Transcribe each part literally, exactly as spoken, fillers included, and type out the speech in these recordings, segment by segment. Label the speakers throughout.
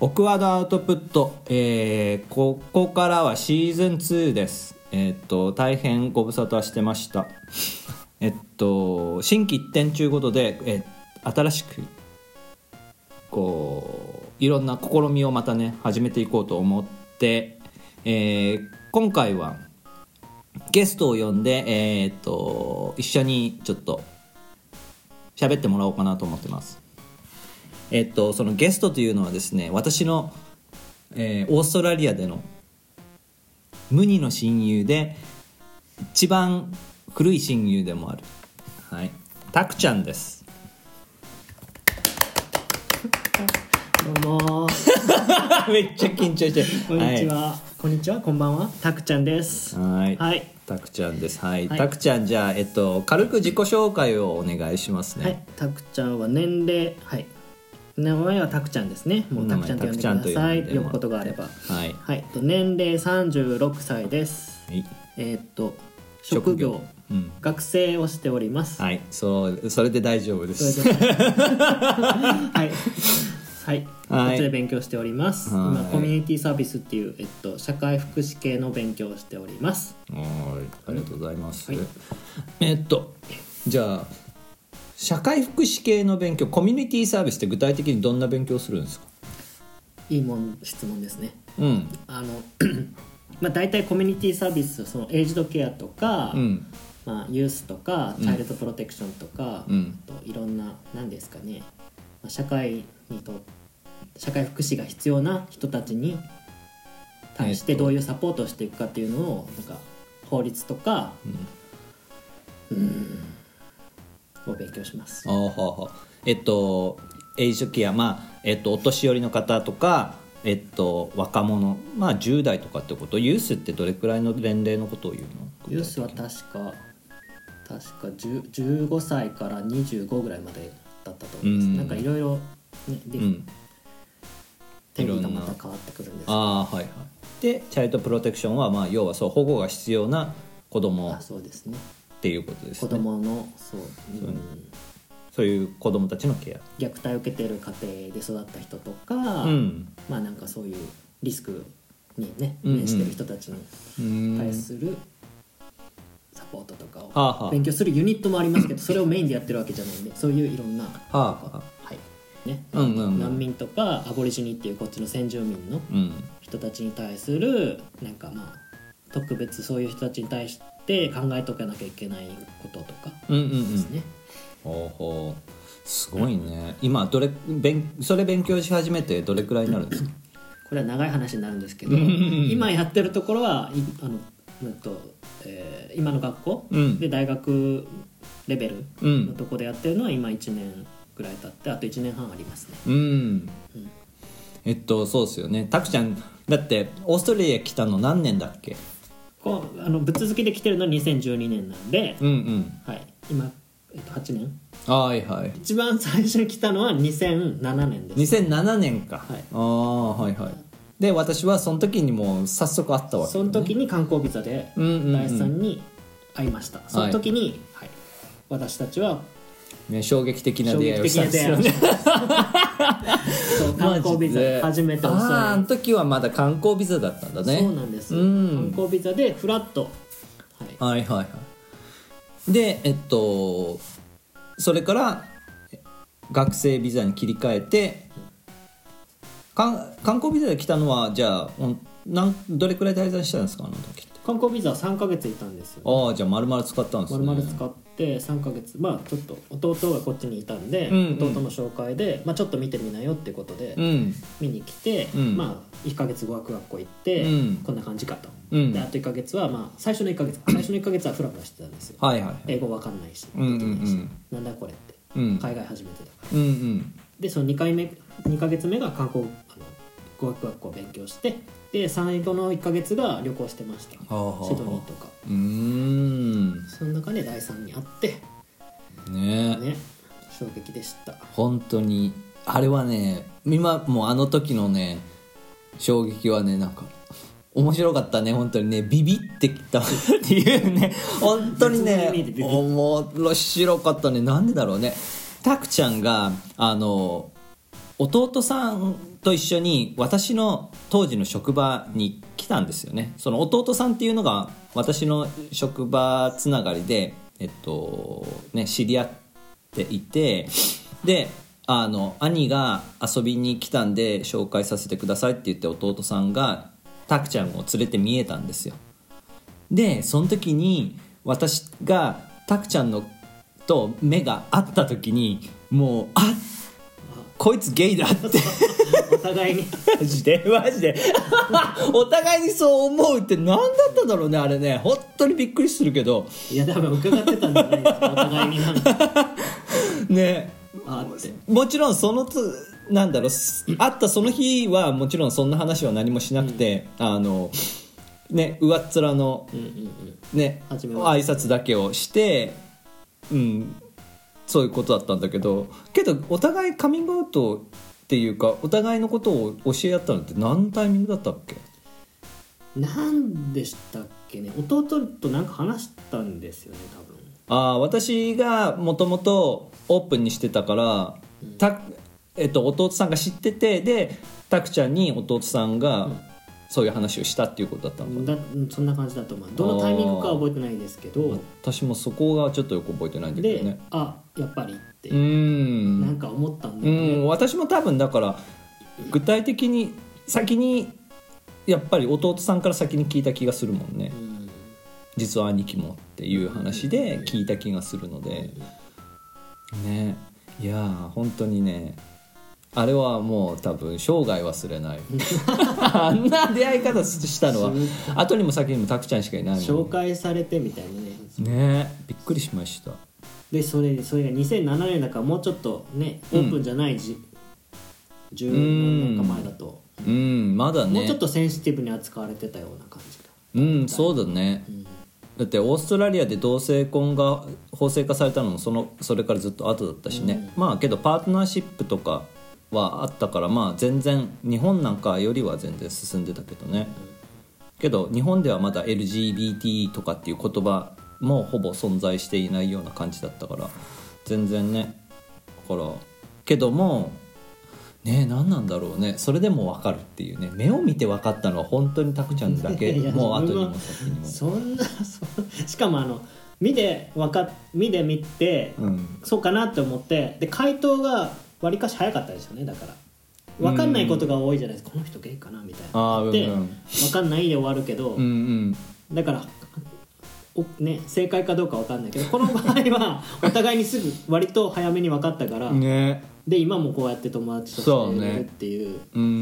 Speaker 1: オクワードアウトプット、えー、ここからはシーズンツーです。えー、っと大変ご無沙汰してました。えっと心機一転ということで、えー、新しくこういろんな試みをまたね始めていこうと思って、えー、今回はゲストを呼んで、えー、っと一緒にちょっと喋ってもらおうかなと思ってます。えっと、そのゲストというのはですね、私の、えー、オーストラリアでの無二の親友で一番古い親友でもある、はい、タクちゃんです。
Speaker 2: どうも
Speaker 1: めっちゃ緊張してる。
Speaker 2: こんにちは、はい、こんにちは、こんばんは、タクちゃんです。
Speaker 1: はい、はい、タクちゃんです。はい、はい、タクちゃん、じゃあ、えっと、軽く自己紹介をお願いしますね。
Speaker 2: はい、タクちゃんは年齢、はい、名前はタクちゃんですね。もうタクちゃんと呼んでください。呼ぶことがあれば。はい。はい。年齢さんじゅうろくさいです。はい、えー、っと職業、うん、学生をしております。
Speaker 1: はい。そうそれで大丈夫です。
Speaker 2: はい。はい。こっちで勉強しております。今コミュニティサービスっていうえっと社会福祉系の勉強をしております。
Speaker 1: はい。ありがとうございます。はい、えっとじゃあ。社会福祉系の勉強、コミュニティサービスって具体的にどんな勉強をするんですか？
Speaker 2: いいもん質問ですね。
Speaker 1: うん、
Speaker 2: あのまあ大体コミュニティサービス、そのエイジドケアとか、うん、まあ、ユースとかチャイルドプロテクションとか、うん、といろんな何ですかね、まあ、社会にと社会福祉が必要な人たちに対してどういうサポートをしていくかっていうのをなんか法律とか、うん、うんを勉強します。
Speaker 1: あははえっとエイジケア、まあえっと、お年寄りの方とか、えっと、若者、まあ、じゅう代とかってこと。ユースってどれくらいの年齢のことを言うの？
Speaker 2: ユースは確か確かじゅうごさいからにじゅうごぐらいまでだったと思います。なんかいろいろね、で、うん、定義がまた変わってくるんです。
Speaker 1: あ、はいはい。でチャイルドプロテクションは、まあ、要はそう保護が必要な子供。
Speaker 2: あ、そうですね。
Speaker 1: っていうことですね。
Speaker 2: 子供のそう、
Speaker 1: うん、そういう子供たちのケア、
Speaker 2: 虐待を受けている家庭で育った人とか、うん、まあなんかそういうリスクにね面している人たちに対するサポートとかを勉強するユニットもありますけど、それをメインでやってるわけじゃないんで、そういういろんな、はあはいね、うんうんうん、難民とかアボリジニっていうこっちの先住民の人たちに対するなんかまあ特別そういう人たちに対してで考えとかなきゃいけないこととかですね。うんうんうん、
Speaker 1: ほうほう、すごいね。今どれ勉それ勉強し始めてどれくらいになるんですか？
Speaker 2: これは長い話になるんですけど今やってるところはあの、えっとえー、今の学校、うん、で大学レベルのところでやってるのは今いちねんぐらい経ってあといちねんはんありますね。うん、うん、
Speaker 1: えっとそうですよね。タクちゃんだってオーストラリア来たの何年だっけ？
Speaker 2: こうあのぶっ続きで来てるのはにせんじゅうにねんなんで、うんうんはい、今、えっと、はちねん、
Speaker 1: はいはい、
Speaker 2: 一番最初に来たのはにせんななねんです。
Speaker 1: にせんななねんか、はい、あはいはい。で私はその時にもう早速会ったわけ、ね、
Speaker 2: その時に観光ビザで大地さんに会いました、うんうんうん、その時に、はいはい、私たちは
Speaker 1: ね、衝撃的な出会いをしたんですよね。
Speaker 2: そう観光ビザ初めてお世話に。
Speaker 1: ああの時はまだ観光ビザだったんだね。
Speaker 2: そうなんです、うん、観光ビザでフラット、
Speaker 1: はい、はいはいはいでえっとそれから学生ビザに切り替えて、観光ビザで来たのはじゃあなんどれくらい滞在したんですか？あの時って
Speaker 2: 観光ビザはさんかげついたんですよ、
Speaker 1: ね、ああじゃあ丸々使ったんですね。
Speaker 2: 丸々使ってさんかげつ、まあちょっと弟がこっちにいたんで、うんうん、弟の紹介で、まあ、ちょっと見てみなよってことで、うん、見に来て、うん、まあいっかげつ語学学校行って、うん、こんな感じかと、うん、であといっかげつは、まあ、最初のいっかげつ最初のいっかげつはフラフラしてたんですよ、はいはいはい、英語わかんないし、うんうんうん、なんだこれって、うん、海外初めてだから、うんうん、でそのにかいめにかげつめが観光あの語学学校を勉強して、で最後のいっかげつが旅行してました。シドニーとか。うーんその中で第三に会ってねね衝撃でした。
Speaker 1: 本当にあれはね、今もうあの時のね衝撃はね、なんか面白かったね。本当にねビビってきたっていうね本当にね面白かったね。なんでだろうね。タクちゃんがあの弟さんと一緒に私の当時の職場に来たんですよね。その弟さんっていうのが私の職場つながりで、えっとね、知り合っていて、であの兄が遊びに来たんで紹介させてくださいって言って弟さんがタクちゃんを連れて見えたんですよ。でその時に私がタクちゃんのと目が合った時にもうあっこいつゲイだって
Speaker 2: お互いに
Speaker 1: マジでマジでお互いにそう思うって何だったんだろうねあれね。本当にびっくりするけど、
Speaker 2: いや多分伺ってたんじゃないですかお互いになんか
Speaker 1: ね。
Speaker 2: あって
Speaker 1: もちろんそのつなんだろう会ったその日はもちろんそんな話は何もしなくて、うん、あのね上っ面の、うんうんうんね、挨拶だけをして、うん、そういうことだったんだけど、けどお互いカミングアウトっていうかお互いのことを教え合ったのって何のタイミングだったっけ？
Speaker 2: 何でしたっけね。弟となんか話したんですよね多分。
Speaker 1: あ私がもともとオープンにしてたから、うんたえっと、弟さんが知っててでタクちゃんに弟さんがそういう話をしたっていうことだったのかな、
Speaker 2: うん、だそんな感じだと思う。どのタイミングかは覚えてないですけど、
Speaker 1: 私もそこがちょっとよく覚えてないんだけどね。
Speaker 2: であやっぱりって
Speaker 1: うん
Speaker 2: なんか思ったんだよね。
Speaker 1: うん私も多分だから具体的に先にやっぱり弟さんから先に聞いた気がするもんね、うん、実は兄貴もっていう話で聞いた気がするので、ね、いや本当にねあれはもう多分生涯忘れないあんな出会い方したのは後にも先にもタクちゃんしかいないもん、
Speaker 2: 紹介されてみたいな
Speaker 1: ねねびっくりしました。
Speaker 2: でそれそれがにせんななねんだからもうちょっとねオープンじゃないじ、うん、じゅうなんか前だと
Speaker 1: うん、うん、まだね
Speaker 2: もうちょっとセンシティブに扱われてたような感じだ。
Speaker 1: うんそうだね、うんだってオーストラリアで同性婚が法制化されたのもそのそれからずっと後だったしね、うん、まあけどパートナーシップとかはあったからまあ全然日本なんかよりは全然進んでたけどね、うん、けど日本ではまだ エルジービーティー とかっていう言葉もほぼ存在していないような感じだったから全然ねだからけどもね何なんだろうねそれでも分かるっていうね目を見て分かったのは本当にタクちゃんだけもう後にも先にも
Speaker 2: そんなそしかもあの見で分か見で見て、うん、そうかなって思ってで回答がわりかし早かったですよね。だから分かんないことが多いじゃないですか、うん、この人ゲイかなみたいなで、うんうん、分かんないで終わるけど、うんうん、だからお、ね、正解かどうか分かんないけどこの場合はお互いにすぐ割と早めに分かったから、ね、で今もこうやって友達としているっていう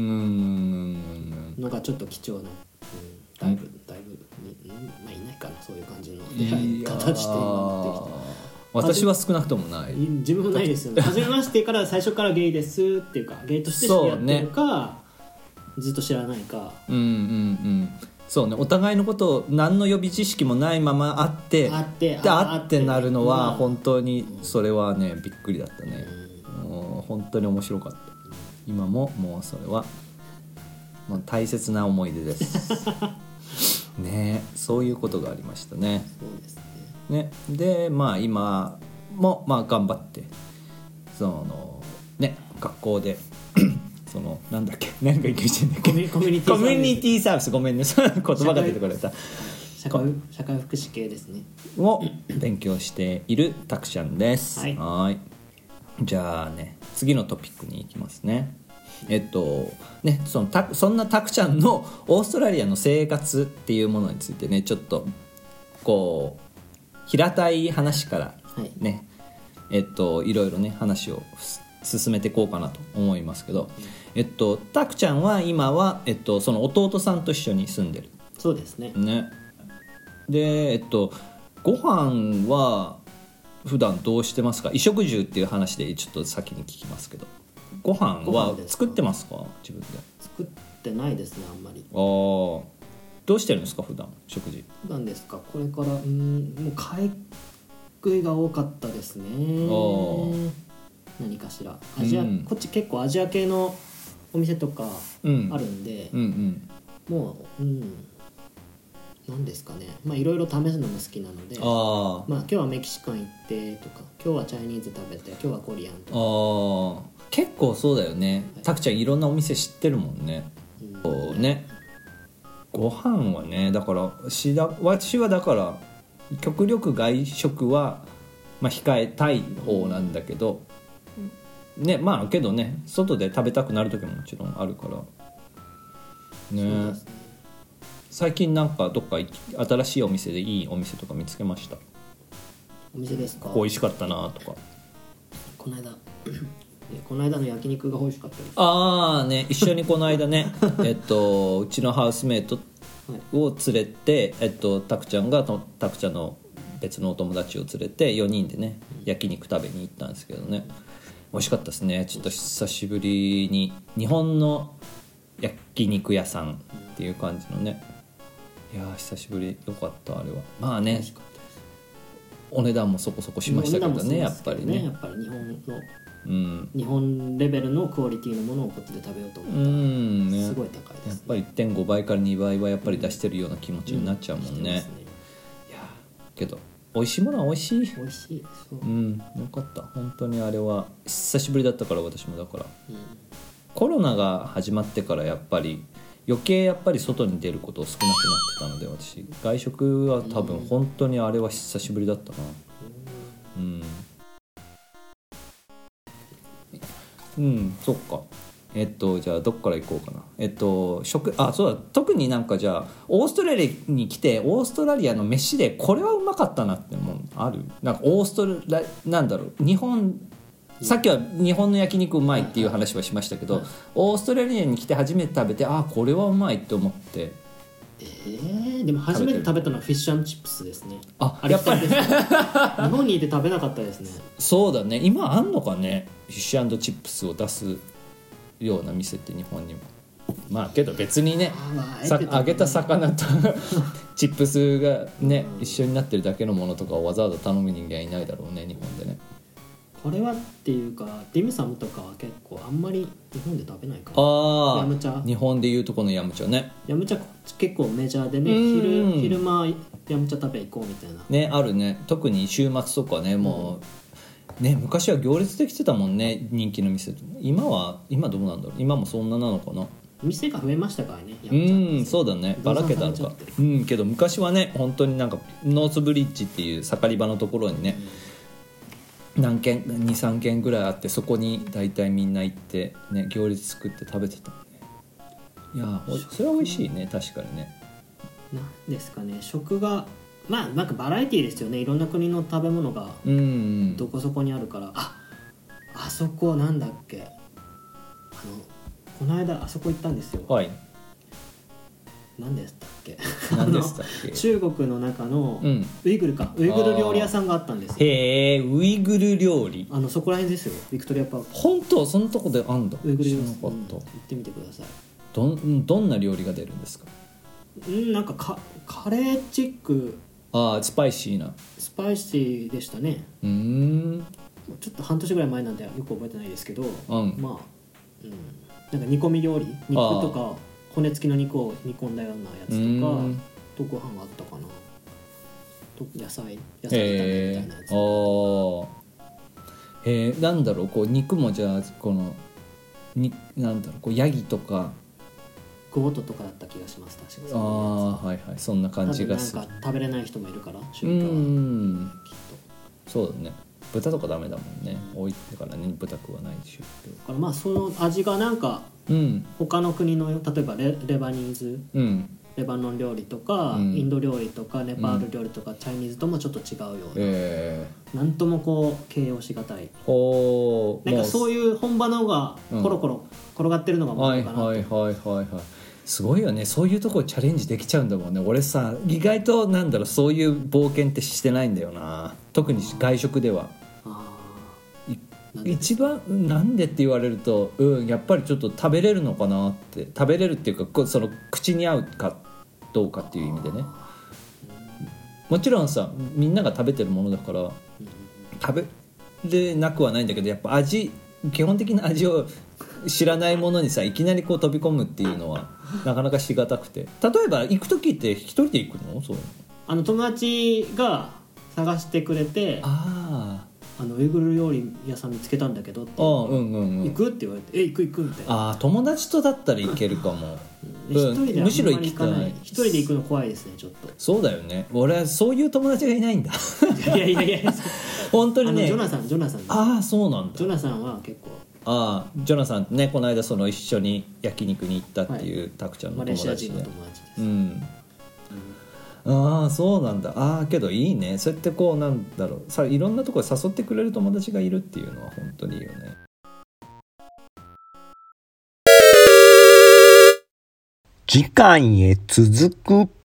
Speaker 2: のがちょっと貴重な、うん、だいぶだいぶ、まあ、いないかなそういう感じの出会い方して今ってきた。
Speaker 1: 私は少なくともない。
Speaker 2: 自分もないですよね。初めましてから最初からゲイですっていうかゲイとして知り合ってるか、ね、ずっと知らないか。
Speaker 1: うんうんうんそうねお互いのことを何の予備知識もないまま会って
Speaker 2: 会って
Speaker 1: で会ってなるのは本当にそれはねびっくりだったね、うん、もう本当に面白かった。今ももうそれはもう大切な思い出ですねそういうことがありましたね。
Speaker 2: そうです
Speaker 1: ねでまあ今もまあ頑張ってそのね学校でそのなんだっけ何か言ってんだっけ
Speaker 2: コミュニティ
Speaker 1: コミュニティサービスごめんね言葉が出てこられた
Speaker 2: 社会、社会福祉系ですね
Speaker 1: を勉強しているタクちゃんです。
Speaker 2: はい、
Speaker 1: はいじゃあね次のトピックに行きますね。えっとねそのたそんなタクちゃんのオーストラリアの生活っていうものについてねちょっとこう平たい話からね、はい、えっといろいろね話を進めていこうかなと思いますけど、えっとタクちゃんは今は、えっと、その弟さんと一緒に住んでる。
Speaker 2: そうですね。
Speaker 1: ねでえっとご飯は普段どうしてますか？衣食住っていう話でちょっと先に聞きますけどご飯は作ってますか？自分で
Speaker 2: 作ってないですねあんまり。
Speaker 1: ああどうしてるんですか普段食事？
Speaker 2: 普段ですかこれからうんもう買い食いが多かったですね。何かしらアジア、うん、こっち結構アジア系のお店とかあるんで、うんうんうん、もう、うん、 なんですかね、まあいろいろ試すのも好きなので、あ、まあ、今日はメキシカン行ってとか、今日はチャイニーズ食べて、今日はコリアンとか。
Speaker 1: あ、結構そうだよね、はい、タクちゃんいろんなお店知ってるもんね、うん、こうね、ご飯はね、だから私はだから極力外食はまあ控えたい方なんだけど、うん、ね、まあけどね、外で食べたくなる時ももちろんあるからね。そうですね。最近なんかどっか新しいお店でいいお店とか見つけました？
Speaker 2: お店ですか？
Speaker 1: ここ美味しかったなとか。
Speaker 2: この間この間の焼肉が美味しかったです。
Speaker 1: ああね、一緒にこの間ねえっとうちのハウスメイトを連れて、えっとタクちゃんがタクちゃんの別のお友達を連れてよにんでね焼肉食べに行ったんですけどね、美味しかったですね。ちょっと久しぶりに日本の焼肉屋さんっていう感じのね、いや久しぶり、よかったあれは。まあね、お値段もそこそこしましたけどね、やっぱりね、
Speaker 2: やっぱり日本の、うん、日本レベルのクオリティのものをこっちで食べようと思ったら、うんね、すごい高いですね。
Speaker 1: やっぱり いってんご 倍からにばいはやっぱり出してるような気持ちになっちゃうもんね、うん、ね。いやけど美味しいものは美味しい。
Speaker 2: 美味しい、そう、
Speaker 1: うん、よかった本当に。あれは久しぶりだったから、私もだから、うん、コロナが始まってからやっぱり余計やっぱり外に出ること少なくなってたので、私外食は多分本当にあれは久しぶりだったな。うん、うん、うん、そっか。えっとじゃあどっから行こうかな。えっと食、あ、そうだ、特になんかじゃあオーストラリアに来てオーストラリアの飯でこれはうまかったなってもんある？なんかオーストラリアなんだろう、日本、さっきは日本の焼肉うまいっていう話はしましたけど、はいはい、オーストラリアに来て初めて食べて、あ、これはうまいって思って。
Speaker 2: えー、でも初めて食べたのはフィッシュ&チップスですね。
Speaker 1: あ、あれやっぱり日
Speaker 2: 本にいて食べなかったですね。
Speaker 1: そうだね、今あんのかね、フィッシュ&チップスを出すような店って日本にも。まあけど別にね、さ揚げた魚とチップスがね、うん、一緒になってるだけのものとかをわざわざ頼む人間いないだろうね、日本でね。
Speaker 2: これはっていうかディムサムとかは結構あんまり日本で食べないから。
Speaker 1: ああ、
Speaker 2: ヤムチャ、
Speaker 1: 日本でいうとこのヤムチャね。
Speaker 2: ヤムチャ結構メジャーでね、昼昼間ヤムチャ食べ行こうみたいな
Speaker 1: ね、あるね。特に週末とかね、もうね、昔は行列できてたもんね、人気の店。今は今どうなんだろう、今もそんななのかな。
Speaker 2: 店が増えましたからね、
Speaker 1: ヤムチャ。うん、そうだね、ばらけたのか。うんけど昔はね、本当になんかノースブリッジっていう盛り場のところにね、うん、何軒 にさんけんぐらいあって、そこに大体みんな行ってね、行列作って食べてたね。いやそれは美味しいね、確かにね。
Speaker 2: なんですかね、食がまあなんかバラエティーですよね。いろんな国の食べ物がどこそこにあるから、うん、ああそこなんだっけ、あのこの間あそこ行ったんですよ。
Speaker 1: はい。
Speaker 2: 何でしたっけ
Speaker 1: 何でしたっけ
Speaker 2: 中国の中のウイグルか、うん、ウイグル料理屋さんがあったんですよ。
Speaker 1: へえ、ウイグル料理、
Speaker 2: あのそこら辺ですよ、ビクトリアパーク。
Speaker 1: 本当そのとこであんだ。
Speaker 2: ウイグル料理、うん、行ってみてください。
Speaker 1: どんどんな料理が出るんですか？
Speaker 2: んなんかカ、カレーチック。
Speaker 1: ああ、スパイシーな。
Speaker 2: スパイシーでしたね。
Speaker 1: うーん、
Speaker 2: ちょっと半年ぐらい前なんでよく覚えてないですけど、
Speaker 1: うん、
Speaker 2: まあ、うん、なんか煮込み料理、肉とか骨付きの肉を煮込んだようなやつとかとご飯があったかなと、野菜野菜炒めみたいなやつ。
Speaker 1: ああ、えー、なんだろう、こう肉もじゃあこのになんだろう、こうヤギとか
Speaker 2: ゴートとかだった気がします。確かに。
Speaker 1: ああ、はいはい、そんな感じがする。
Speaker 2: なんか食べれない人もいるから、
Speaker 1: 宗教はきっと。そうだね、豚とかダメだもんね、多いからね、豚食わないでしょ。
Speaker 2: だからまあその味がなんか、うん、他の国の例えば レ, レバニーズ、うん、レバノン料理とか、うん、インド料理とかネパール料理とか、うん、チャイニーズともちょっと違うような、えー、なんともこう形容しがたい。おなんかそういう本場の方がコロコロ転がってるのがもいいかなと、うん、はいはいはいはいはい。
Speaker 1: すごいよね、そういうところチャレンジできちゃうんだもんね。俺さ、意外となんだろう、そういう冒険ってしてないんだよな、特に外食では。一番なんでって言われると、うん、やっぱりちょっと食べれるのかなって、食べれるっていうか、その口に合うかどうかっていう意味でね。もちろんさ、みんなが食べてるものだから食べれなくはないんだけど、やっぱ味、基本的な味を知らないものにさ、いきなりこう飛び込むっていうのはなかなかしがたくて。例えば行く時って一人で行くの？そういうの。
Speaker 2: あの友達が探してくれて、ああのウイグル料理屋さん見つけたんだけどって、あ、うんうんうん、行くって言われて、え行く行くみたいな。
Speaker 1: あ、友達とだったら行けるかも。
Speaker 2: 一人でむしろ行かない。一人で行くの怖いですね、ちょっと。
Speaker 1: そうだよね。俺はそういう友達がいないんだ。
Speaker 2: いやいやいや
Speaker 1: 本当にね。
Speaker 2: ジョナサンジョナサン。
Speaker 1: ああ、そうなんだ。
Speaker 2: ジョナサンは結構。
Speaker 1: ああ、ジョナサンね、この間その一緒に焼肉に行ったっていう、はい、タクちゃんの友達で。マレーシア人の友達です。うん。うん、ああ、そうなんだ。ああ、けどいいね。そうやってこうなんだろう。さ、いろんなところで誘ってくれる友達がいるっていうのは本当にいいよね。
Speaker 3: 次回へ続く。